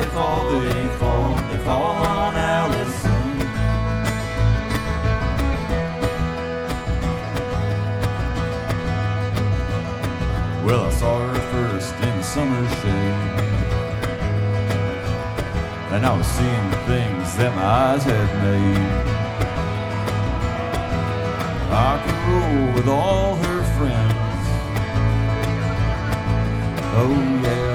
they fall on Allison. Well, I saw her first in the summer shade, and I was seeing the things that my eyes had made. Rock and roll with all her friends. Oh yeah,